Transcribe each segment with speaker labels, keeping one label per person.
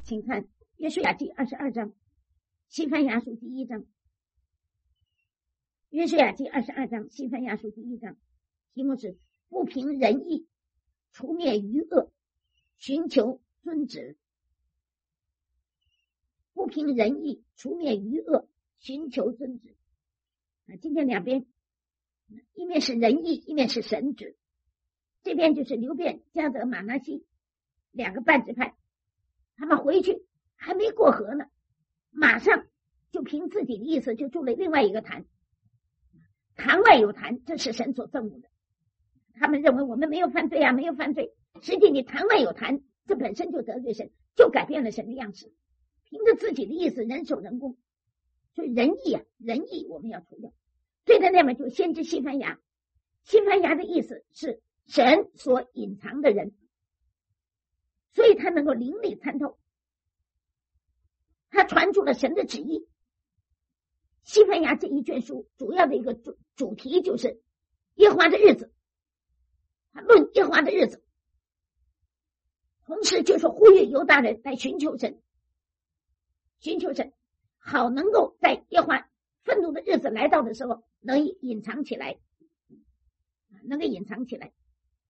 Speaker 1: 请看约书亚记22章，西番雅书第1章。约书亚记22章，西番雅书第1章，题目是不凭仁义，除灭余恶，寻求尊旨。不凭仁义，除灭余恶，寻求尊旨。今天两边，一面是仁义，一面是神旨。这边就是流便、迦得、玛拿西两个半支派，他们回去还没过河呢，马上就凭自己的意思就筑了另外一个坛，坛外有坛，这是神所憎恶的。他们认为我们没有犯罪啊，没有犯罪，实际你坛外有坛，这本身就得罪神，就改变了神的样式，凭着自己的意思人守人功。所以仁义啊，仁义我们要除掉。对的，那么就先知西番雅，西番雅的意思是神所隐藏的人，所以他能够灵里参透，他传出了神的旨意。西番雅这一卷书主要的一个主题就是耶和华的日子，他论耶和华的日子，同时就是呼吁犹大人来寻求神，寻求神，好能够在耶和华愤怒的日子来到的时候能隐藏起来，能够隐藏起来。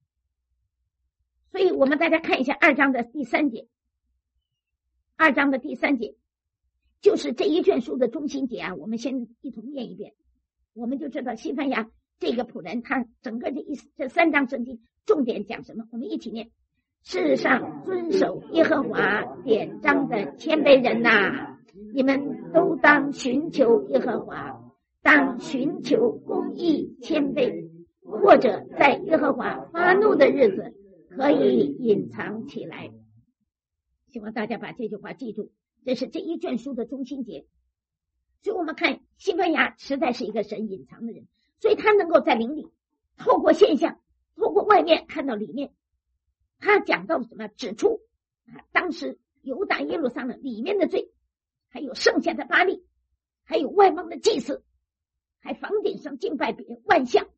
Speaker 1: 所以我们大家看一下2章的第3节，2章的第3节就是这一卷书的中心节啊，我们先一同念一遍，我们就知道西番雅这个仆人他整个这3章圣经重点讲什么，我们一起念。世上遵守耶和华典章的谦卑人哪，你们都当寻求耶和华，当寻求公义谦卑，或者在耶和华发怒的日子可以隐藏起来。希望大家把这句话记住，这是这一卷书的中心节。所以我们看西番雅实在是一个神隐藏的人，所以他能够在灵里透过现象，透过外面看到里面。他讲到什么？指出当时犹大耶路撒冷里面的罪，还有剩下的巴力，还有外邦的祭祀，还房顶上敬拜万象，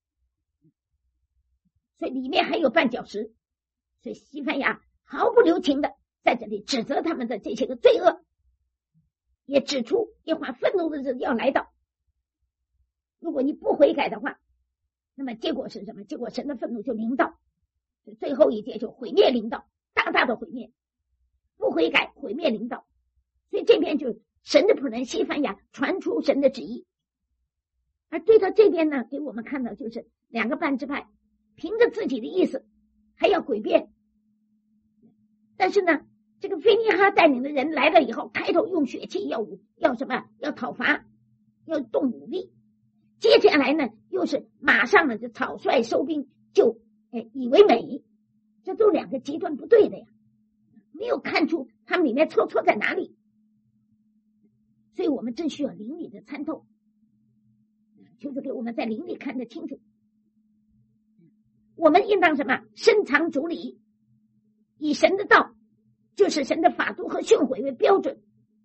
Speaker 1: 所以里面还有绊脚石。所以西番雅毫不留情的在这里指责他们的这些个罪恶，也指出耶和华愤怒的日子要来到，如果你不悔改的话，那么结果是什么？结果神的愤怒就临到，最后一节就毁灭临到，大大的毁灭，不悔改毁灭临到。所以这边就神的仆人西番雅传出神的旨意。而对到这边呢，给我们看到就是两个半支派凭着自己的意思还要诡辩，但是呢这个菲尼哈带领的人来了以后，开头用血气要什么？要讨伐，要动武力。接下来呢又是马上呢就草率收兵，就以为美，这都两个极端不对的呀，没有看出他们里面错在哪里。所以我们真需要灵里的参透，就是给我们在灵里看得清楚。我们应当什么？深藏主理，以神的道，就是神的法度和训诲为标准，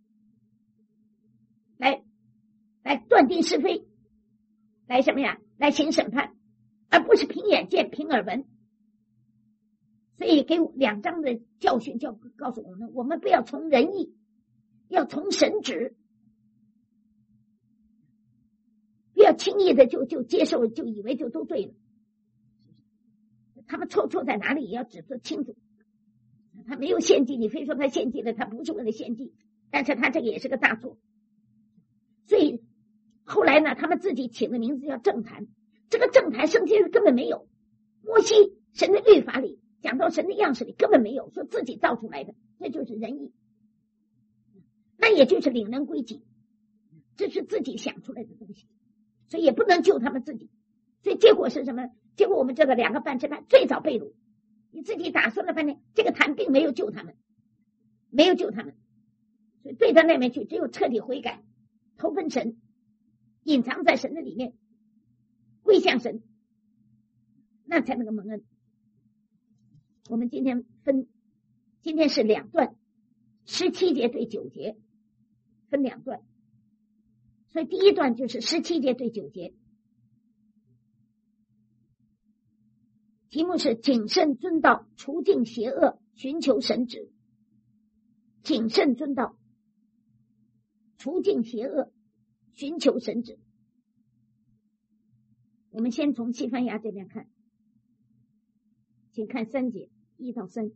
Speaker 1: 来断定是非，来什么呀？来行审判，而不是凭眼见凭耳闻。所以给2章的教训就告诉我们，我们不要从人意，要从神旨，不要轻易的就接受，就以为就都对了。他们错在哪里也要指责清楚。他没有献祭，你非说他献祭了，他不是为了献祭，但是他这个也是个大错。所以后来呢，他们自己起了名字叫正坛，这个正坛圣经根本没有，摩西神的律法里讲到神的样式里根本没有，说自己造出来的，这就是仁义，那也就是领人归己，这是自己想出来的东西，所以也不能救他们自己。所以结果是什么？结果我们这个两个半支派最早被掳，你自己打算了半天，这个坛并没有救他们，没有救他们，所以对到那边去，只有彻底悔改，投奔神，隐藏在神的里面，归向神，那才能够蒙恩。我们今天是2段，17节对9节分2段，所以第一段就是17节对9节，题目是谨慎遵道，除尽邪恶，寻求神旨。 谨慎遵道，除尽邪恶，寻求神旨。我们先从西番雅这边看，请看3节1到3。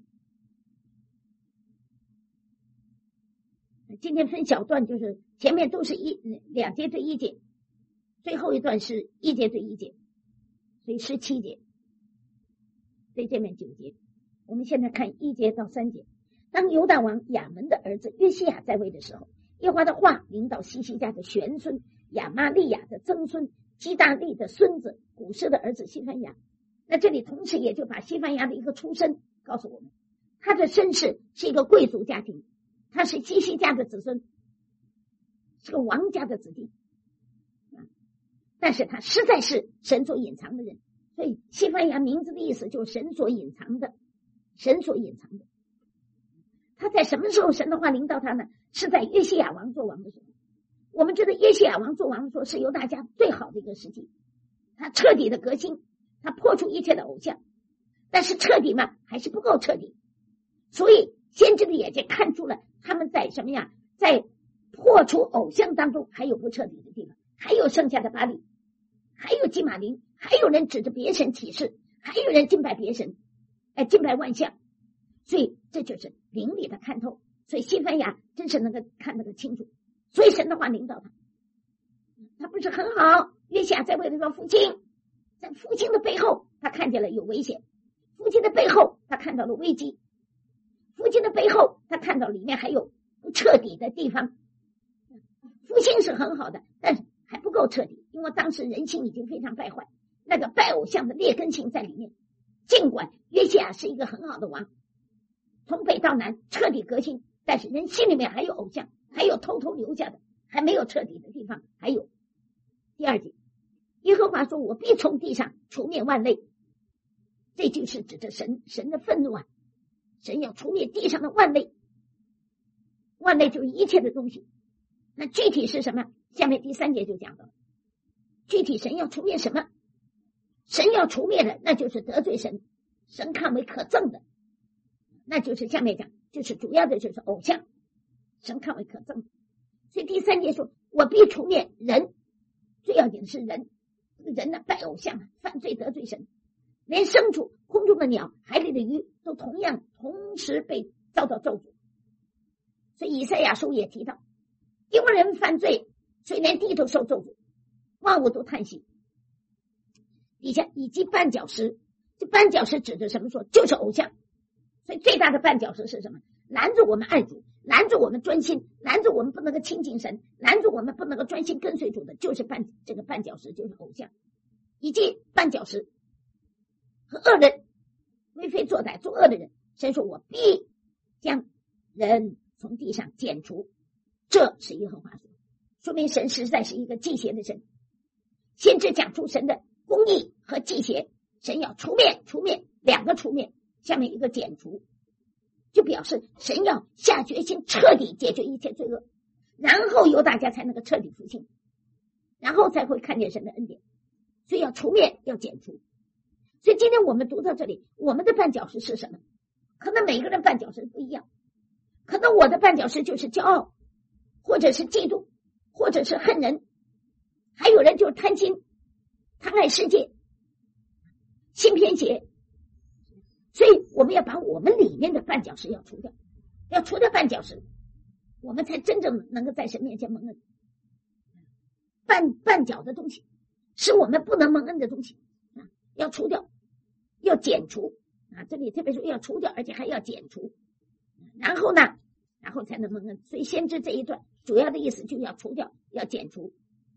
Speaker 1: 今天分小段，就是前面都是2节对1节，最后一段是1节对1节，所以17节，对这面9节。我们现在看1节到3节。当犹大王亚门的儿子约西亚在位的时候，耶和华的话临到西西家的玄孙亚玛利亚的曾孙基大利的孙子古示的儿子西番雅。那这里同时也就把西番雅的一个出身告诉我们，他的身世是一个贵族家庭，他是西西家的子孙，是个王家的子弟，但是他实在是神所隐藏的人，所以西番雅名字的意思就是神所隐藏的，神所隐藏的。他在什么时候神的话临到他呢？是在约西亚王做王的时候。我们知道约西亚王做王的时候是犹大家最好的一个时期，他彻底的革新，他破除一切的偶像，但是彻底嘛还是不够彻底，所以先知的眼睛看出了他们在什么呀，在破除偶像当中还有不彻底的地方，还有剩下的巴力，还有基玛林，还有人指着别神起誓，还有人敬拜别神，敬拜万象，所以这就是灵里的看透。所以西番雅真是能够看得个清楚，所以神的话领导他，他不是很好。约西亚在为了说父亲，在父亲的背后他看见了有危险，父亲的背后他看到了危机，父亲的背后他看到里面还有不彻底的地方。父亲是很好的，但是还不够彻底，因为当时人性已经非常败坏，那个拜偶像的劣根性在里面。尽管约西亚是一个很好的王，从北到南彻底革新，但是人心里面还有偶像，还有偷偷留下的还没有彻底的地方。还有第2节，耶和华说，我必从地上除灭万类。这就是指着神的愤怒啊，神要除灭地上的万类，万类就是一切的东西。那具体是什么？下面第3节就讲到了，具体神要除灭什么？神要除灭的那就是得罪神，神看为可憎的，那就是下面讲，就是主要的就是偶像，神看为可憎。所以第3节说，我必除灭人，最要紧的是人，人呢拜偶像，犯罪得罪神，连牲畜、空中的鸟、海里的鱼都同时被遭到咒诅。所以以赛亚书也提到，因为人犯罪，所以连地都受咒诅，万物都叹息。底下以及绊脚石，这绊脚石指的什么？说就是偶像。所以最大的绊脚石是什么？拦住我们爱主，拦住我们专心，拦住我们不能够亲近神，拦住我们不能够专心跟随主的，就是这个绊脚石，就是偶像。以及绊脚石和恶人，为非作歹作恶的人，神说我必将人从地上剪除。这是耶和华说，说明神实在是一个忌邪的神。先知讲出神的公义和忌邪，神要除灭2个除灭，下面一个剪除，就表示神要下决心彻底解决一切罪恶，然后由大家才能够彻底复兴，然后才会看见神的恩典。所以要除灭，要剪除。所以今天我们读到这里，我们的绊脚石是什么？可能每个人绊脚石不一样，可能我的绊脚石就是骄傲，或者是嫉妒，或者是恨人，还有人就是贪心，贪爱世界，心偏邪。所以我们要把我们里面的绊脚石要除掉，要除掉绊脚石，我们才真正能够在神面前蒙恩。绊脚的东西是我们不能蒙恩的东西要除掉，要剪除这里特别说要除掉，而且还要剪除，然后呢，然后才能蒙恩。所以先知这一段主要的意思就要除掉，要剪除，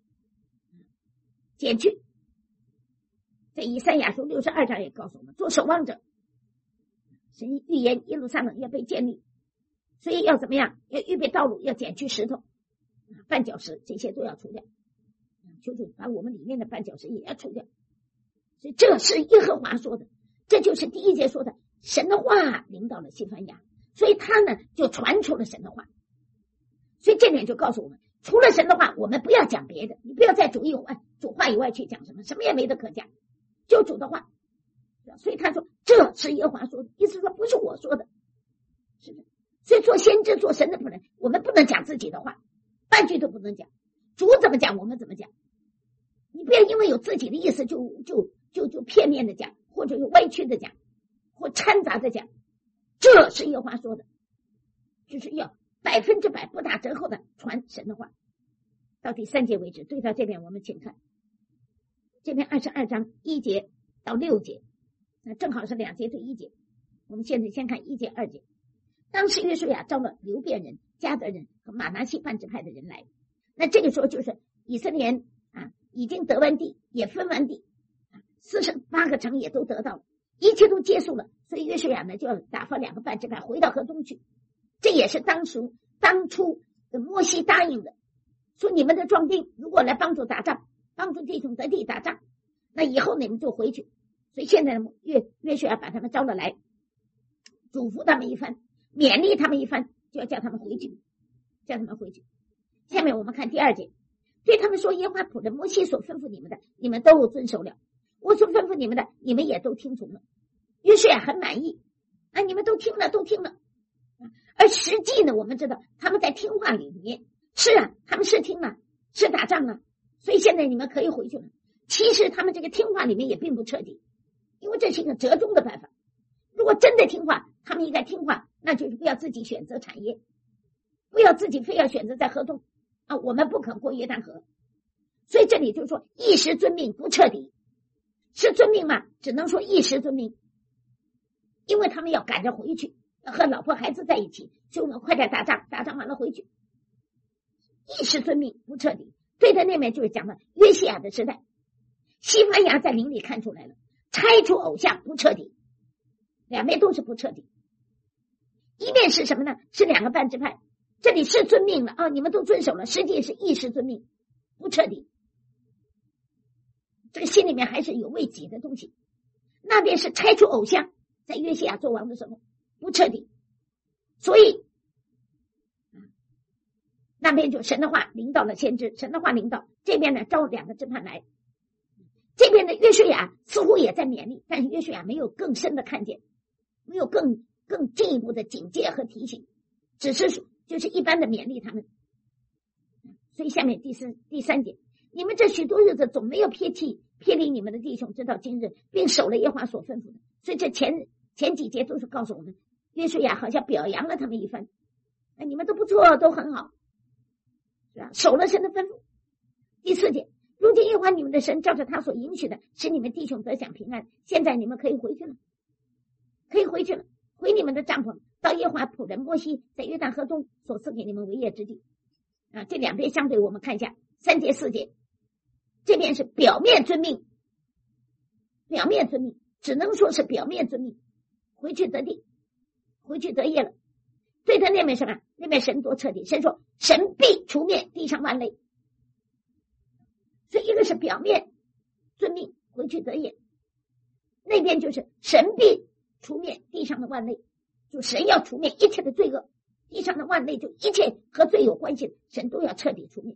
Speaker 1: 剪去。在以赛亚书62章也告诉我们，做守望者，神预言耶路撒冷要被建立，所以要怎么样？要预备道路，要剪去石头、绊脚石，这些都要除掉。求主把我们里面的绊脚石也要除掉。所以这是耶和华说的，这就是第1节说的，神的话临到了西番雅，所以他呢就传出了神的话。所以这点就告诉我们，除了神的话，我们不要讲别的，你不要在主话以外去讲什么，什么也没得可讲，就主的话。所以他说这是耶和华说的，意思说不是我说的，是的。 所以做先知做神的仆人，我们不能讲自己的话，半句都不能讲。主怎么讲我们怎么讲，你不要因为有自己的意思就片面的讲，或者有歪曲的讲，或掺杂的讲。这是耶和华说的，就是要100%不打折扣的传神的话。到第3节为止，对照这边我们请看这边22章1节到6节，那正好是2节对1节。我们现在先看1节2节。当时约书亚招了流便人、迦得人和玛拿西半支派的人来，那这个时候就是以色列人已经得完地，也分完地，48个城也都得到了，一切都结束了。所以约书亚呢就要打发2个半支派回到河东去。这也是当初的摩西答应的，说你们的壮丁如果来帮助打仗，帮助弟兄得地打仗，那以后你们就回去。所以现在约书亚把他们招了来，嘱咐他们一番，勉励他们一番，就要叫他们回去。下面我们看第2节，对他们说，耶和华仆人摩西所吩咐你们的，你们都遵守了；我所吩咐你们的，你们也都听从了。约书亚很满意你们都听了。而实际呢，我们知道他们在听话里面，是他们是听了，是打仗了，所以现在你们可以回去了。其实他们这个听话里面也并不彻底，因为这是一个折中的办法。如果真的听话，他们应该听话，那就是不要自己选择产业，不要自己非要选择在河东我们不肯过约旦河。所以这里就是说一时遵命不彻底，是遵命吗？只能说一时遵命，因为他们要赶着回去，要和老婆孩子在一起，所以我们快点打仗完了回去。一时遵命不彻底，对的那面就是讲的约西亚的时代，西番雅在灵里看出来了，拆除偶像不彻底，两边都是不彻底。一面是什么呢？是2个半支派，这里是遵命了你们都遵守了，实际是一时遵命不彻底，这个心里面还是有为己的东西。那边是拆除偶像，在约西亚做王的时候不彻底，所以那边就神的话领导了先知，神的话领导，这边呢招2个支派来，这边的约书亚似乎也在勉励，但是约书亚没有更深的看见，没有更进一步的警戒和提醒，只是就是一般的勉励他们。所以下面第3节，你们这许多日子总没有撇离你们的弟兄，直到今日，并守了耶和华所吩咐的。所以这前几节都是告诉我们，约书亚好像表扬了他们一番，你们都不错，都很好，是吧？守了神的吩咐。第4节，如今耶和华你们的神照着他所允许的，使你们弟兄得享平安。现在你们可以回去了，回你们的帐篷，到耶和华仆人摩西在约旦河中所赐给你们为业之地。这两边相对我们看一下3节4节，这边是表面遵命，只能说是表面遵命，回去得地，回去得业了。对他那边什么？那边神多彻底，神说神必除灭地上万类。所以一个是表面遵命回去得业，那边就是神必除灭地上的万类，就神要除灭一切的罪恶，地上的万类就一切和罪有关系的，神都要彻底除灭。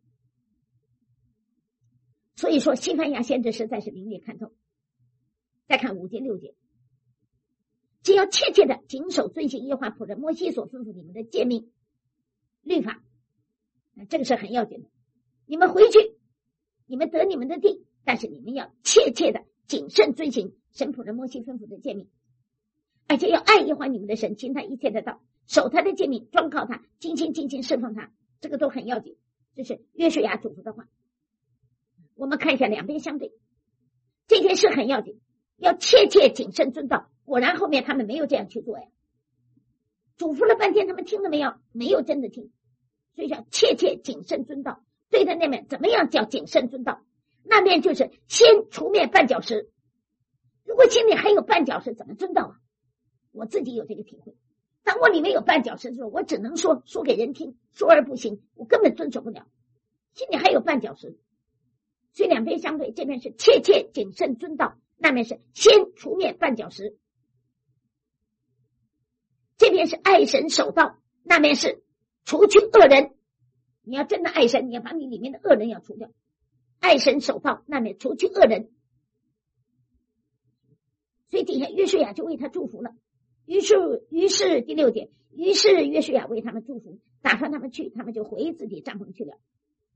Speaker 1: 所以说西番雅先知实在是灵里看透。再看5节6节，只要切切的谨守遵行耶和华仆人摩西所吩咐你们的诫命律法，这个是很要紧的。你们回去，你们得你们的地，但是你们要切切的谨慎遵行神仆人摩西吩咐的诫命，而且要爱耶和华你们的神，行他一切的道，守他的诫命，专靠他，尽心侍奉他，这个都很要紧。这是约书亚嘱咐的话。我们看一下两边相对，这件事很要紧，要切切谨慎遵道。果然后面他们没有这样去做呀，嘱咐了半天，他们听了没有？没有真的听。所以叫切切谨慎遵道。对的那面怎么样叫谨慎遵道？那边就是先除灭绊脚石，如果心里还有绊脚石，怎么遵道啊？我自己有这个体会，当我里面有绊脚石的时候，我只能说给人听，说而不行，我根本遵守不了，心里还有绊脚石。所以两边相对，这边是切切谨慎遵道，那边是先除灭绊脚石。这边是爱神守道，那边是除去恶人。你要真的爱神，你要把你里面的恶人要除掉。爱神守道，那边除去恶人。所以底下约书亚就为他祝福了， 于是第6节，于是约书亚为他们祝福，打发他们去，他们就回自己帐篷去了。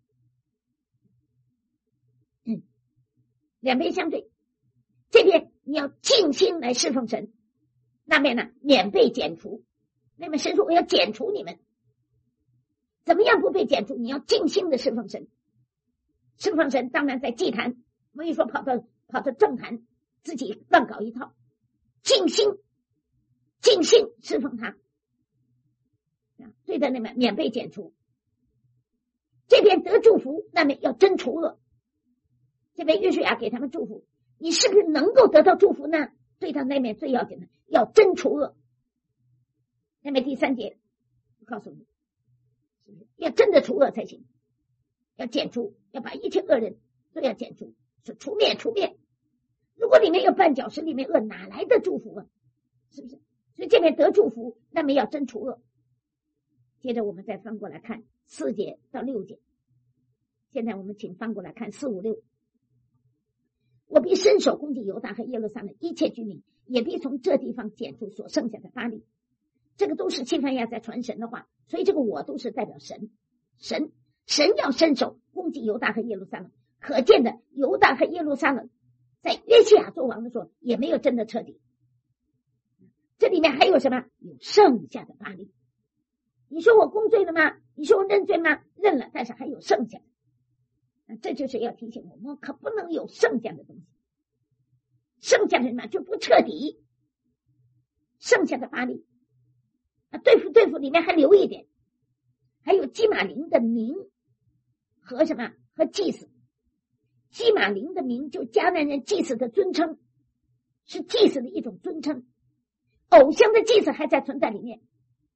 Speaker 1: 两边相对，这边你要尽心来侍奉神，那边呢免被剪除。那么神说我要剪除你们，怎么样不被剪除？你要尽心的侍奉神。侍奉神当然在祭坛，没有说跑到政坛自己乱搞一套，尽心侍奉他，对的，那么免被剪除。这边得祝福，那么要真除恶。这边约书亚给他们祝福，你是不是能够得到祝福呢？对到那边最要紧的，要真除恶。那么第3节，我告诉你，要真的除恶才行，要剪除，要把一切恶人都要剪除，是除灭。如果里面有绊脚石，里面恶，哪来的祝福啊？是不是？所以这边得祝福，那么要真除恶。接着我们再翻过来看4节到6节。现在我们请翻过来看4、5、6。我必伸手攻击犹大和耶路撒冷一切居民，也必从这地方剪除所剩下的巴力。这个都是西番雅在传神的话，所以这个我都是代表神要伸手攻击犹大和耶路撒冷。可见的犹大和耶路撒冷在约西亚做王的时候也没有真的彻底。这里面还有什么？有剩下的巴力。你说我公罪了吗？你说我认罪吗？认了，但是还有剩下的。这就是要提醒我们，可不能有剩下的东西。剩下的什么就不彻底。剩下的巴力对付里面还留一点，还有基玛林的名和什么？和祭司。基玛林的名就迦南人祭司的尊称，是祭司的一种尊称。偶像的祭司还在存在里面，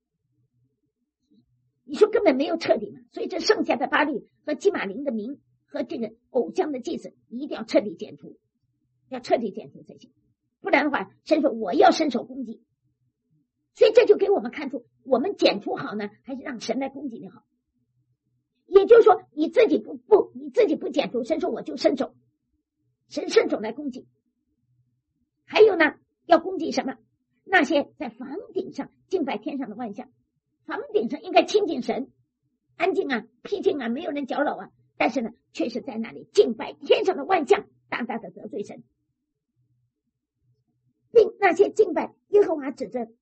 Speaker 1: 你说根本没有彻底嘛？所以这剩下的巴力和基玛林的名和这个偶像的祭司一定要彻底剪除，要彻底剪除才行。不然的话，神说我要伸手攻击。所以这就给我们看出，我们剪除好呢，还是让神来攻击你好。也就是说，你自己不剪除，神说我就伸手，神伸手来攻击。还有呢，要攻击什么？那些在房顶上敬拜天上的万象。房顶上应该亲近神，安静啊，僻静啊，没有人搅扰啊，但是呢，却是在那里敬拜天上的万象，大大的得罪神。并那些敬拜耶和华指着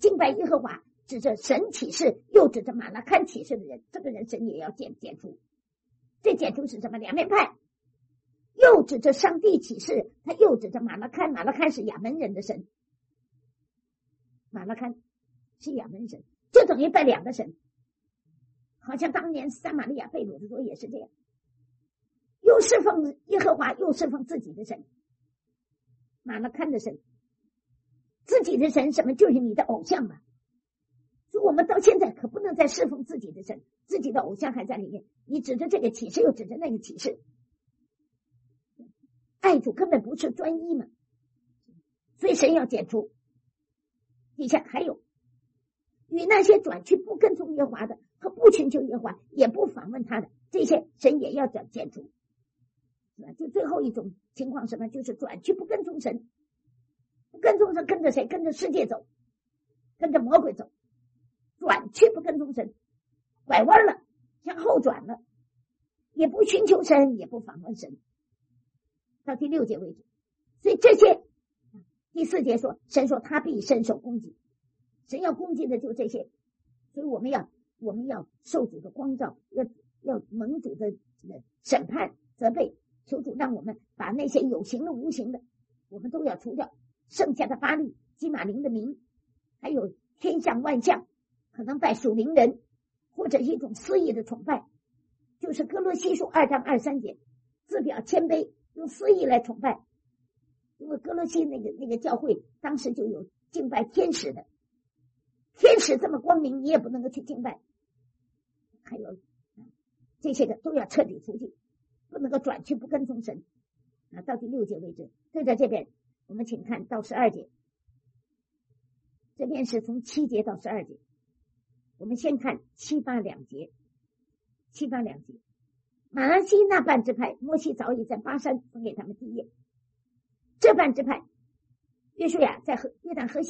Speaker 1: 神启示，又指着马拉堪启示的人，这个人神也要剪除。这剪除是什么？两面派，又指着上帝启示，他又指着马拉堪，马拉堪是亚门人的神，马拉堪是亚门神，就等于拜两个神。好像当年撒玛利亚被掳的时候也是这样，又侍奉耶和华，又侍奉自己的神，马拉堪的神。自己的神什么？就是你的偶像嘛。所以我们到现在可不能再侍奉自己的神，自己的偶像还在里面，你指着这个启示又指着那个启示，爱主根本不是专一嘛。所以神要剪除。底下还有与那些转去不跟从耶和华的和不寻求耶和华也不访问他的，这些神也要剪除。就最后一种情况什么？就是转去不跟从神，不跟从神，跟着谁？跟着世界走，跟着魔鬼走。转去不跟从神，拐弯了，向后转了，也不寻求神，也不访问神，到第6节为止。所以这些第4节说，神说他必伸手攻击，神要攻击的就这些。所以我们要受主的光照，要蒙主的审判责备，求主让我们把那些有形的无形的我们都要除掉。剩下的巴力、基玛林的名，还有天象万象，可能拜属灵人，或者一种私意的崇拜，就是哥罗西书2章23节，自表谦卑，用私意来崇拜。因为哥罗西那个教会当时就有敬拜天使的，天使这么光明，你也不能够去敬拜。还有这些个都要彻底除去，不能够转去不跟从神。到第6节为止。对在这边我们请看到12节，这边是从7节到12节。我们先看7、8两节。7、8两节，马拉西那半支派，摩西早已在巴山分给他们地业。这半支派，约书亚在约旦河西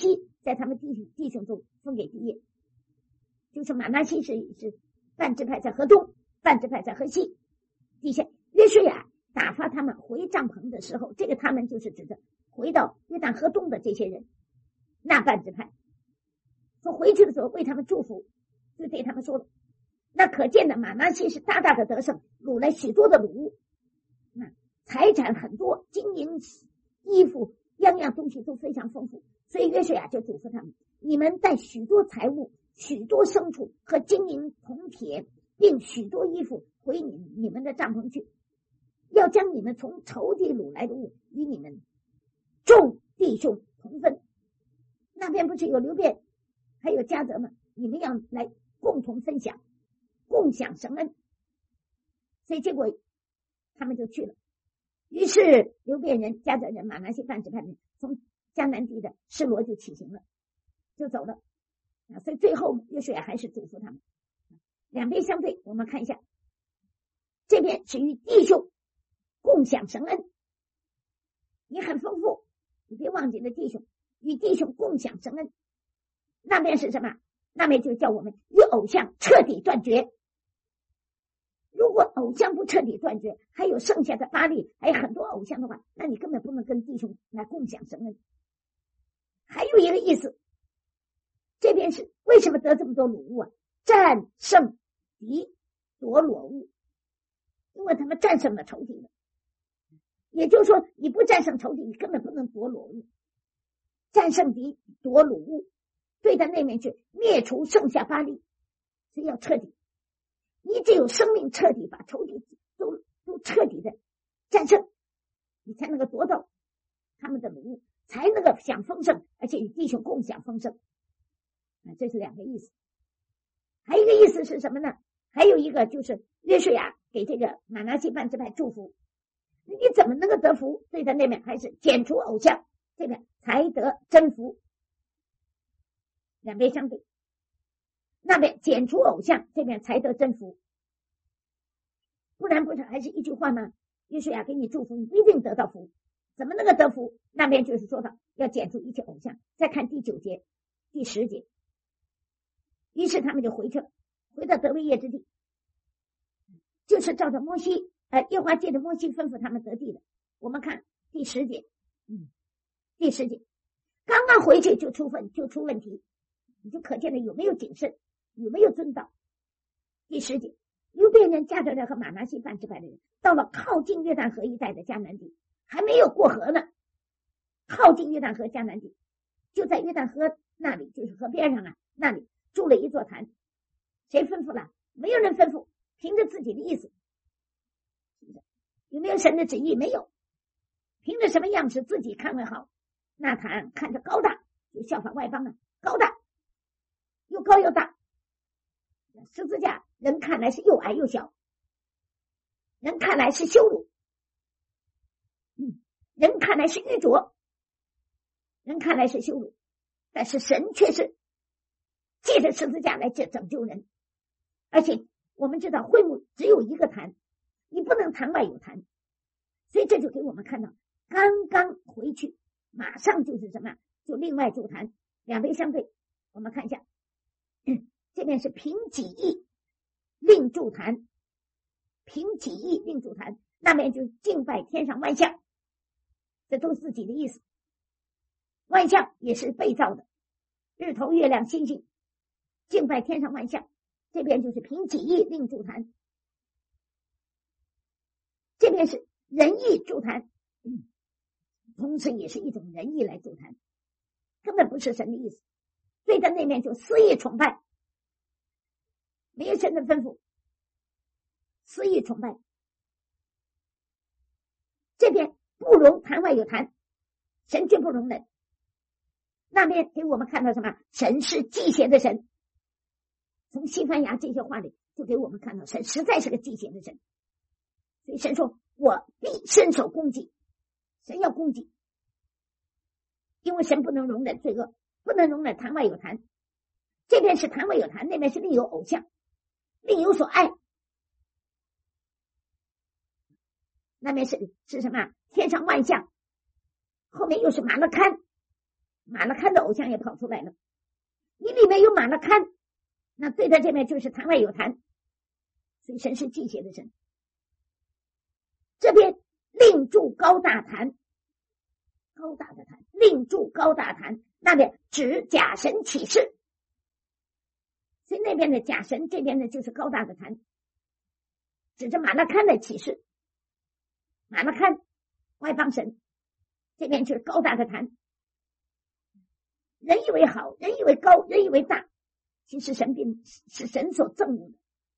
Speaker 1: 在他们弟兄中分给地业，就是马拿西是半支派在河东，半支派在河西。底下约书亚打发他们回帐篷的时候，这个他们就是指的回到约旦河东的这些人，那半支派说回去的时候为他们祝福，就对他们说了，那可见的马拿西是大大的得胜，掳来许多的掳物，财产很多，金银衣服样样东西都非常丰富，所以约书亚就嘱咐他们，你们带许多财物、许多牲畜和金银铜铁，并许多衣服回你们的帐篷去，要将你们从仇敌掳来的物与你们众弟兄同分。那边不是有流便还有迦得吗？你们要来共同分享，共享神恩。所以结果他们就去了。于是流便人、迦得人、马拿西半支派人从迦南地的示罗就起行了，就走了。所以最后约书亚还是嘱咐他们。两边相对，我们看一下，这边是与弟兄共享神恩，你很丰富，你别忘记了弟兄，与弟兄共享神恩。那边是什么？那边就叫我们与偶像彻底断绝。如果偶像不彻底断绝，还有剩下的巴力，还有很多偶像的话，那你根本不能跟弟兄来共享神恩。还有一个意思，这边是为什么得这么多掳物啊？战胜敌，夺裸物，因为他们战胜了仇敌了。也就是说，你不战胜仇敌，你根本不能夺裸物。战胜敌，夺掳物，对到那面去灭除剩下巴力，所以要彻底。你只有生命彻底把仇敌都彻底的战胜，你才能够夺到他们的掳物，才能够享丰盛，而且与弟兄共享丰盛。这是两个意思。还有一个意思是什么呢？还有一个就是约书亚给这个马拿西半支派祝福，你怎么能够得福？对的，那边还是剪除偶像，这边才得真福。两边相对，那边剪除偶像，这边才得真福。不然不是还是一句话吗？约书亚给你祝福，你不一定得到福。怎么能够得福？那边就是说到要剪除一切偶像。再看第9节、第10节。于是他们就回去了，回到得为业之地，就是照着耶和华借着摩西吩咐他们得地的。我们看第10节，第10节，刚刚回去就出问题，你就可见了有没有谨慎，有没有遵道。第10节，流便人、迦得人和马拿西半支派的人到了靠近约旦河一带的迦南地，还没有过河呢，靠近约旦河迦南地，就在约旦河那里，就是河边上那里筑了一座坛。谁吩咐了？没有人吩咐，凭着自己的意思。有没有神的旨意？没有，凭着什么样式自己看为好。那坛看着高大，就效仿外邦高大，又高又大。十字架人看来是又矮又小，人看来是羞辱，人看来是愚拙，人看来是羞辱，但是神却是借着十字架来拯救人。而且我们知道会幕只有一个坛，你不能坛外有坛，所以这就给我们看到刚刚回去马上就是什么，就另外筑坛。两边相对，我们看一下，这边是凭己意另筑坛，凭己意另筑坛，那边就敬拜天上万象，这都是自己的意思。万象也是被造的，日头月亮星星，敬拜天上万象，这边就是凭己意另筑坛，这边是仁义筑坛，同时也是一种仁义来筑坛，根本不是神的意思。对的那面就肆意崇拜，没有神的吩咐，肆意崇拜。这边不容坛外有坛，神绝不容忍。那边给我们看到什么？神是忌邪的神。从西班牙这些话里就给我们看到神实在是个忌邪的神。所以神说我必伸手攻击，神要攻击，因为神不能容忍罪恶，不能容忍坛外有坛。这边是坛外有坛，那边是另有偶像，另有所爱。那边是什么？天上万象，后面又是马勒堪， 马勒堪的偶像也跑出来了。你里面有马勒堪，那对的这面就是坛外有坛，所以神是忌邪的神。这边另筑高大坛，高大的坛，另筑高大坛，那边指假神起誓，所以那边的假神，这边的就是高大的坛，指着马勒堪的起誓。马勒堪外邦神，这边就是高大的坛。人以为好，人以为高，人以为大，其实神并是神所憎恶的。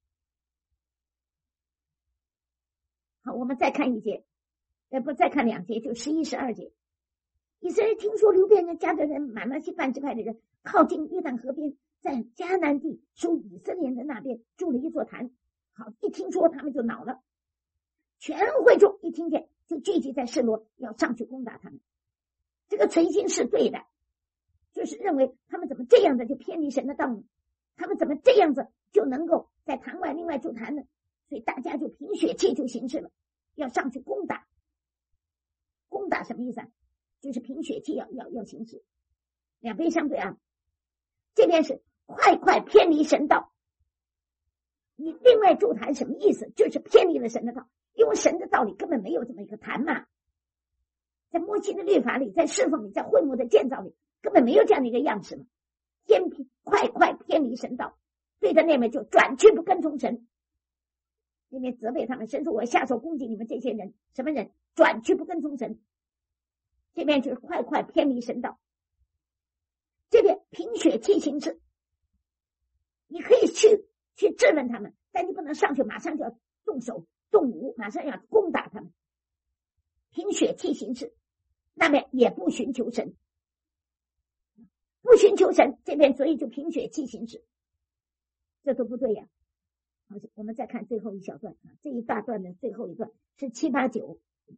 Speaker 1: 好，我们再看一节，再看2节，就11、12节。以色列听说流便人、迦得人、马拿西半支派的人靠近约旦河边，在迦南地属以色列人的那边筑了一座坛。好，一听说他们就恼了，全会众一听见就聚集在示罗，要上去攻打他们。这个存心是对的，就是认为他们怎么这样的就偏离神的道呢？他们怎么这样子就能够在坛外另外筑坛呢？所以大家就凭血气就行事了，要上去攻打。攻打什么意思啊？就是凭血气要行事。两边相对啊，这边是快偏离神道。你另外筑坛什么意思？就是偏离了神的道，因为神的道里根本没有这么一个坛嘛，在摩西的律法里，在侍奉里，在会幕的建造里，根本没有这样的一个样式嘛。快偏离神道，对着那边就转去不跟从神，那边责备他们，神说我下手攻击你们这些人，什么人转去不跟从神，这边就是快偏离神道。这边凭血气行事，你可以去质问他们，但你不能上去马上就要动手动武，马上要攻打他们。凭血气行事，那边也不寻求神，不寻求神，这边所以就凭血气行事，这都不对呀。好，我们再看最后一小段啊，这一大段的最后一段是7、8、9，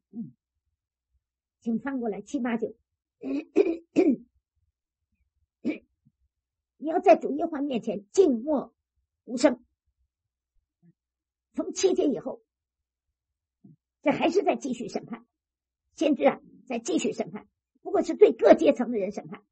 Speaker 1: 请翻过来7、8、9。你要在主耶和华面前静默无声。从7节以后，这还是在继续审判，先知啊，在继续审判，不过是对各阶层的人审判，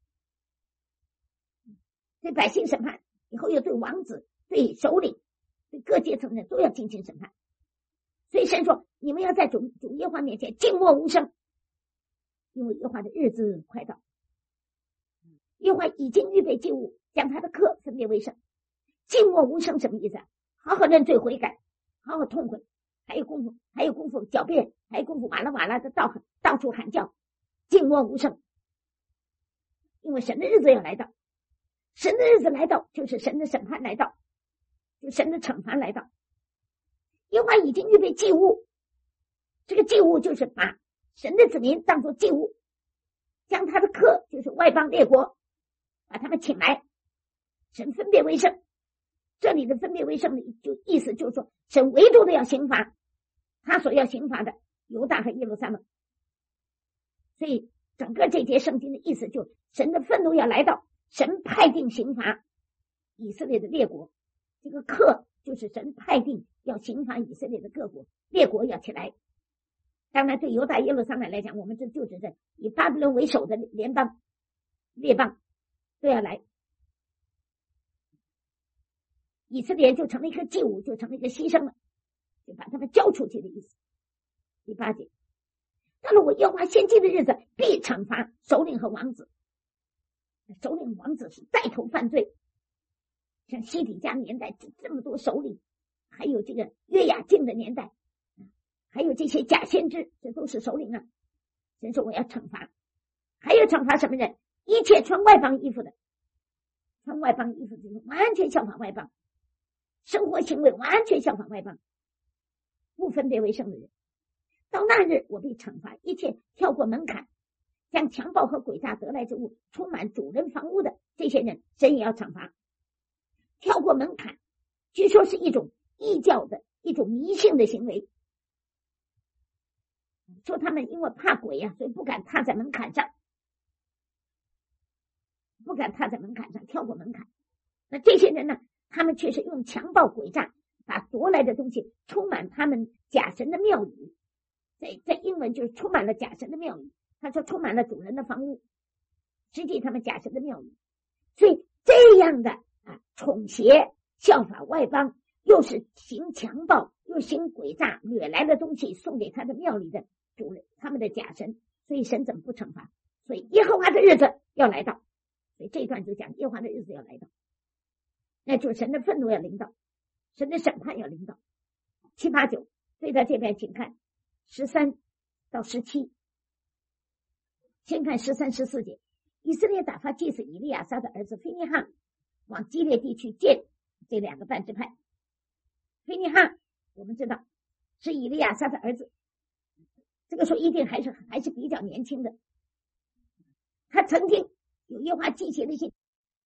Speaker 1: 对百姓审判，以后又对王子、对首领、对各阶层的人都要进行审判。所以神说，你们要在主耶和华面前静默无声，因为耶和华的日子快到。耶和华已经预备祭物，将他的客分别为圣。静默无声什么意思啊？好好认罪悔改，好好痛悔，还有功夫狡辩，还有功夫哇啦的到处喊叫，静默无声。因为神的日子要来到，神的日子来到，就是神的审判来到，就神的惩罚来到。耶和华已经预备祭物，这个祭物就是把神的子民当作祭物，将他的客，就是外邦列国，把他们请来，神分别为圣。这里的分别为圣的就意思就是说，神唯独的要刑罚他所要刑罚的犹大和耶路撒冷。所以整个这节圣经的意思就神的愤怒要来到，神派定刑罚以色列的列国，这个客就是神派定要刑罚以色列的各国，列国要起来。当然对犹大耶路撒冷来讲，我们这就指着以巴比伦为首的联邦列邦都要来，以色列就成了一个祭物，就成了一个牺牲了，就把他们交出去的意思。第8节，到了我耶和华献祭的日子，必惩罚首领和王子。首领王子是带头犯罪，像西底家年代这么多首领，还有这个约雅敬的年代，还有这些假先知，这都是首领啊。神说我要惩罚，还有惩罚什么人？一切穿外邦衣服的，穿外邦衣服就是完全效仿外邦，生活行为完全效仿外邦，不分别为圣的人。到那日，我必惩罚一切跳过门槛，将强暴和诡诈得来之物充满主人房屋的这些人，神也要惩罚。跳过门槛，据说是一种异教的一种迷信的行为，说他们因为怕鬼啊，所以不敢踏在门槛上，跳过门槛。那这些人呢，他们却是用强暴诡诈把夺来的东西充满他们假神的庙宇，在英文就是充满了假神的庙宇，他说充满了主人的房屋。 实际他们假神的庙宇。所以这样的宠邪效法外邦，又是行强暴，又行诡诈，掠来的东西送给他的庙里的主人，他们的假神，所以神怎么不惩罚？所以耶和华的日子要来到，所以这一段就讲耶和华的日子要来到，那就是神的愤怒要临到，神的审判要临到。7、8、9，所以在这边请看13到17，先看13、14节。以色列打发祭司以利亚撒的儿子菲尼哈往基列地去见这2个半支派。菲尼哈我们知道是以利亚撒的儿子，这个时候一定还是比较年轻的，他曾经有耶和华记起那些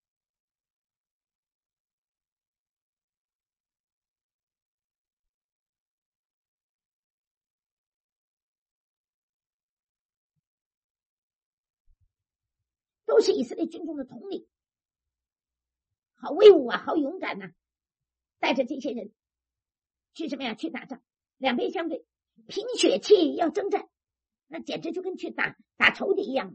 Speaker 1: 都是以色列军中的统领，好威武啊，好勇敢啊，带着这些人去什么呀？去打仗，两边相对，凭血气要征战，那简直就跟去打仇敌一样。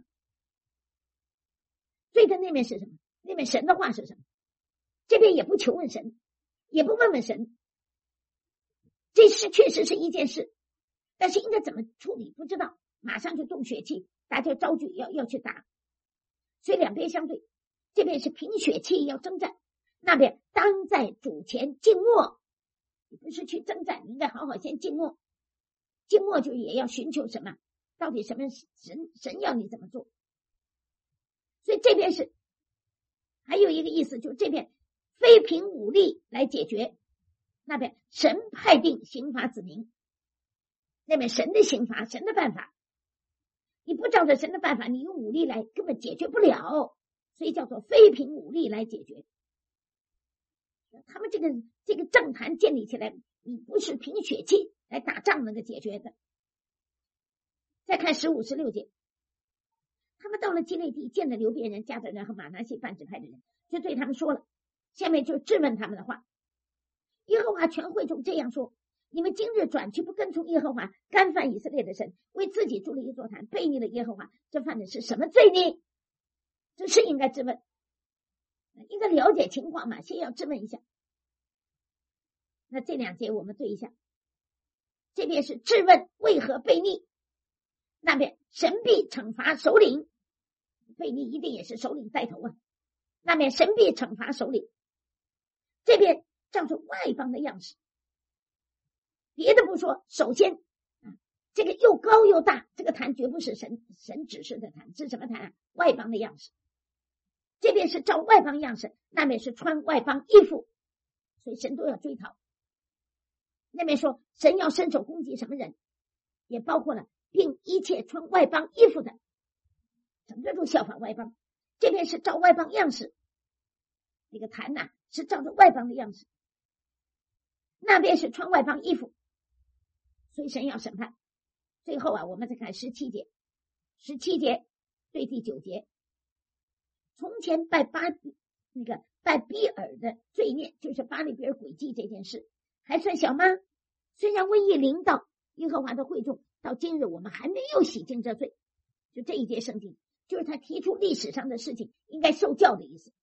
Speaker 1: 对的那面是什么？那面神的话是什么？这边也不求问神，也不问问神，这事确实是一件事，但是应该怎么处理不知道，马上就动血气，大家招聚要去打。所以两边相对，这边是凭血气要征战，那边当在主前静默。你不是去征战，你应该好好先静默。静默就也要寻求什么？到底什么神要你怎么做？所以这边是还有一个意思，就是这边非凭武力来解决，那边神派定刑罚子民，那边神的刑罚，神的办法。你不照着神的办法，你用武力来根本解决不了，所以叫做非凭武力来解决。他们这个政坛建立起来，你不是凭血气来打仗能够解决的。再看15、16节，他们到了基列地，见了流便人、迦得人和玛拿西半支派的人，就对他们说了，下面就质问他们的话。耶和华全会众这样说：你们今日转去不跟从耶和华，干犯以色列的神，为自己筑了一座坛，悖逆了耶和华，这犯的是什么罪呢？这是应该质问，应该了解情况嘛，先要质问一下。那这2节我们对一下，这边是质问为何悖逆，那边神必惩罚首领，悖逆一定也是首领带头啊，那边神必惩罚首领，这边照着外邦的样式。别的不说，首先这个又高又大，这个坛绝不是神指示的坛，是什么坛？外邦的样式。这边是照外邦样式，那边是穿外邦衣服，所以神都要追讨。那边说神要伸手攻击什么人，也包括了并一切穿外邦衣服的，整个都效仿外邦。这边是照外邦样式，这个坛是照着外邦的样式，那边是穿外邦衣服，所以神要审判。最后我们再看17节对第9节，从前拜比尔的罪孽，就是巴力比尔诡计这件事，还算小吗？虽然瘟疫临到耶和华的会众，到今日我们还没有洗净这罪。就这一节圣经，就是他提出历史上的事情应该受教的意思，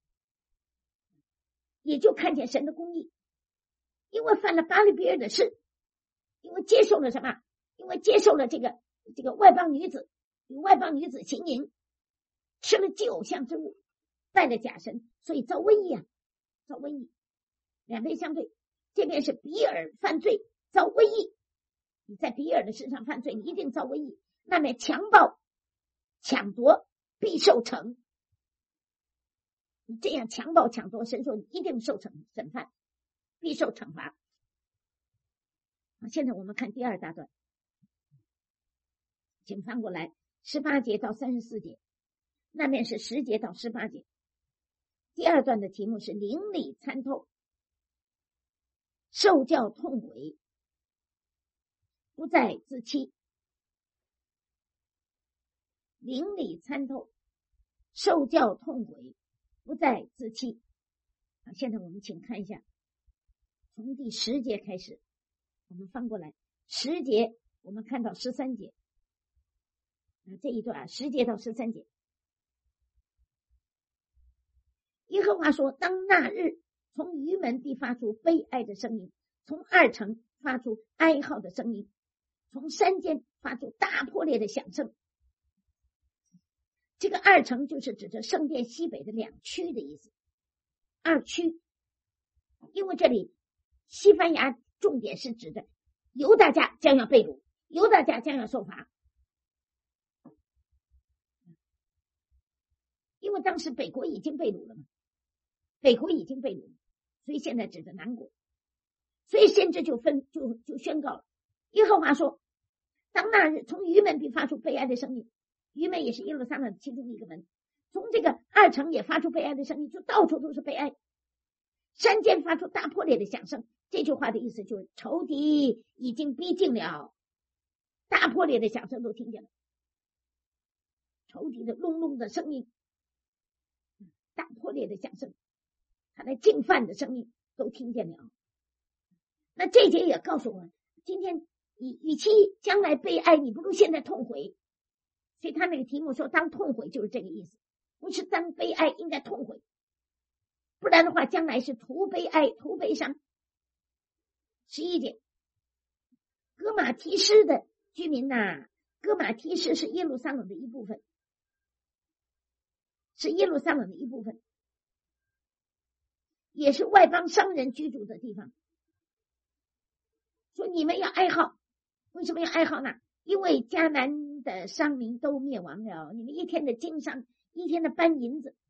Speaker 1: 也就看见神的公义。因为犯了巴力比尔的事，因为接受了什么？因为接受了这个外邦女子与外邦女子行淫，吃了祭偶像之物，拜了假神，所以遭瘟疫遭瘟疫。两边相对，这边是比尔犯罪遭瘟疫，你在比尔的身上犯罪，你一定遭瘟疫。那么强暴抢夺必受惩，你这样强暴抢夺，神说你一定受审判，必受惩罚。现在我们看第2大段，请翻过来18节到34节，那面是10节到18节。第2段的题目是灵里参透，受教痛悔，不再自欺。灵里参透，受教痛悔，不再自欺。现在我们请看一下，从第10节开始，我们翻过来10节，我们看到13节，这一段10节到13节， 耶和华说，当那日，从鱼门必发出悲哀的声音，从二城发出哀号的声音，从山间发出大破裂的响声。这个二城就是指着圣殿西北的2区的意思，2区。因为这里西番雅重点是指的犹大家将要被掳，犹大家将要受罚。因为当时北国已经被掳了嘛，北国已经被掳，所以现在指的南国。所以先知就宣告了，耶和华说，当那日，从鱼门必发出悲哀的声音。鱼门也是耶路撒冷其中一个门，从这个二城也发出悲哀的声音，就到处都是悲哀。山间发出大破裂的响声，这句话的意思就是仇敌已经逼近了，大破裂的响声都听见了，仇敌的隆隆的声音，大破裂的响声，他的进犯的声音都听见了。那这节也告诉我们，今天你与其将来悲哀，你不如现在痛悔。所以他那个题目说当痛悔就是这个意思，不是当悲哀，应该痛悔，不然的话将来是徒悲哀徒悲伤。11节，哥马提斯的居民哥马提斯是耶路撒冷的一部分，是耶路撒冷的一部分，也是外邦商人居住的地方。说你们要哀号，为什么要哀号呢？因为迦南的商民都灭亡了，你们一天的经商，一天的搬银子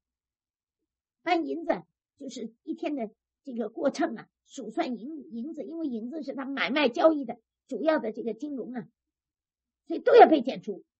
Speaker 1: 就是一天的这个过秤数算银子，因为银子是他买卖交易的主要的这个金融所以都要被剪除。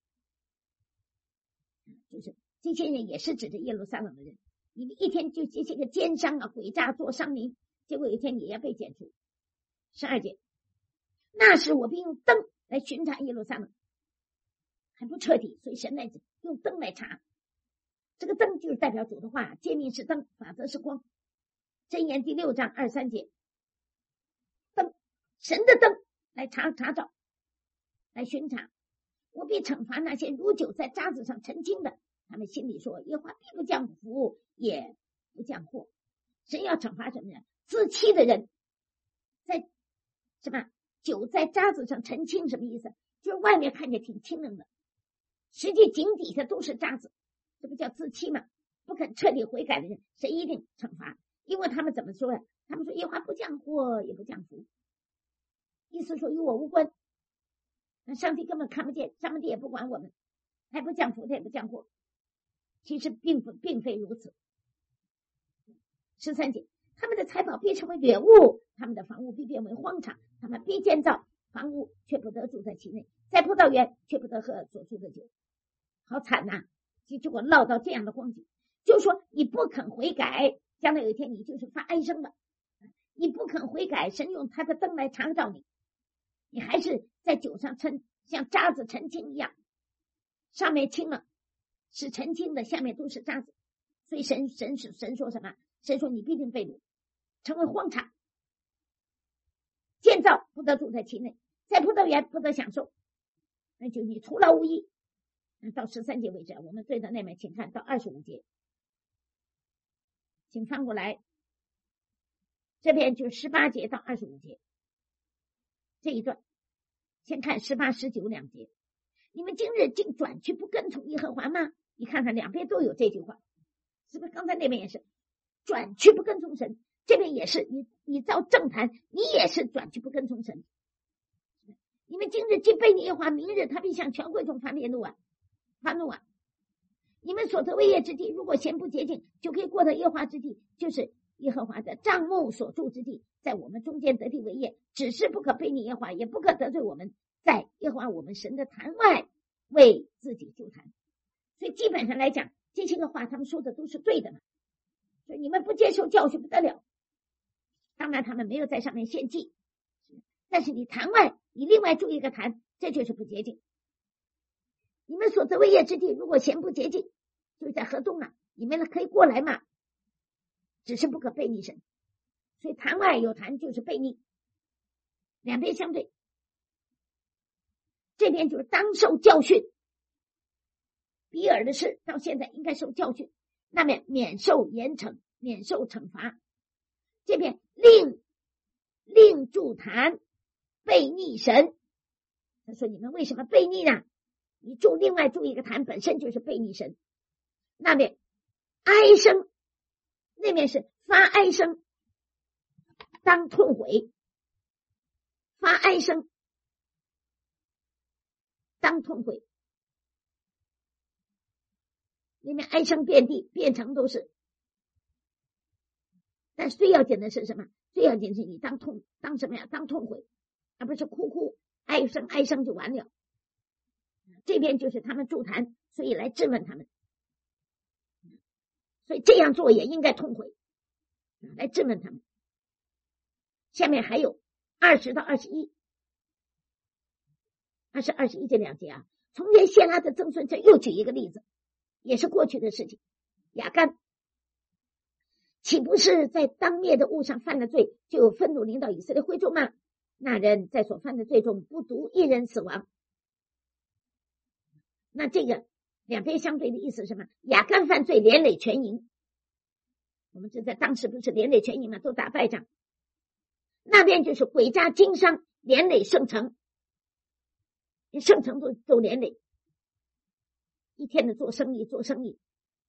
Speaker 1: 就是这些人也是指着耶路撒冷的人，你们一天就这些个奸商诡诈做商民，结果有一天也要被剪除。12节，那时我必用灯来巡查耶路撒冷，还不彻底，所以神来用灯来查。这个灯就是代表主的话，诫命是灯，法则是光。箴言第6章23节，灯，神的灯来查找，来巡查。我必惩罚那些如酒在渣子上澄清的，他们心里说，耶和华必不降福，也不降祸。神要惩罚什么人？自欺的人，在什么酒在渣子上澄清，什么意思？就是外面看着挺清冷的，实际井底下都是渣子，这不叫自欺吗？不肯彻底悔改的人，神一定惩罚。因为他们怎么说呀？他们说耶和华不降祸，也不降福，意思说与我无关。那上帝根本看不见，上帝也不管我们，还不降福，他也不降祸。其实并非如此。13节，他们的财宝必成为掠物，他们的房屋必变为荒场，他们必建造房屋，却不得住在其内，在葡萄园却不得喝所出的酒。好惨结果落到这样的光景，就是说你不肯悔改，将来有一天你就是发哀声了。你不肯悔改，神用他的灯来查找你，你还是在酒上像渣子澄清一样，上面清了是澄清的，下面都是渣子。所以神说什么？神说你必定被掳，成为荒场，建造不得住在其内，在葡萄园不得享受，那就你徒劳无益。到13节为止，我们对着那边请看到25节，请翻过来，这边就18节到25节这一段，先看18、19两节。你们今日竟转去不跟从耶和华吗？你看看两边都有这句话，是不是？刚才那边也是转去不跟从神，这边也是你照正坛，你也是转去不跟从神。你们今日既背逆耶和华，明日他必向权贵中发怒你们所得为业之地，如果嫌不洁净，就可以过到耶和华之地，就是耶和华的帐幕所住之地，在我们中间得地为业，只是不可背逆耶和华，也不可得罪我们，在耶和华我们神的坛外为自己筑坛。所以基本上来讲，这些个话他们说的都是对的嘛。所以你们不接受教训不得了。当然他们没有在上面献祭，但是你坛外你另外筑一个坛，这就是不洁净。你们所得为业之地，如果嫌不洁净，就是在河东你们可以过来嘛，只是不可背逆神。所以坛外有坛就是背逆，两边相对。这边就是当受教训，比尔的事到现在应该受教训，那么免受严惩， 免受惩罚。这边令助坛悖逆神，他说你们为什么悖逆呢？你另外筑一个坛本身就是悖逆神。那边哀声，那边是发哀声，当痛悔，发哀声当痛悔。那边哀声遍地，变成都是。但最要紧的是什么？最要紧是你当什么呀？当痛悔，而不是哭哀声就完了。这边就是他们筑坛，所以来质问他们，所以这样做也应该痛悔，来质问他们。下面还有20到21，20、21这2节啊。从前谢拉的曾孙，这又举一个例子，也是过去的事情。亚干岂不是在当灭的物上犯了罪，就有愤怒临到以色列会众吗？那人在所犯的罪中不独一人死亡。那这个两边相对的意思是什么？亚干犯罪连累全营，我们这在当时不是连累全营吗？都打败仗。那边就是诡诈经商连累圣城，圣城都连累，一天的做生意。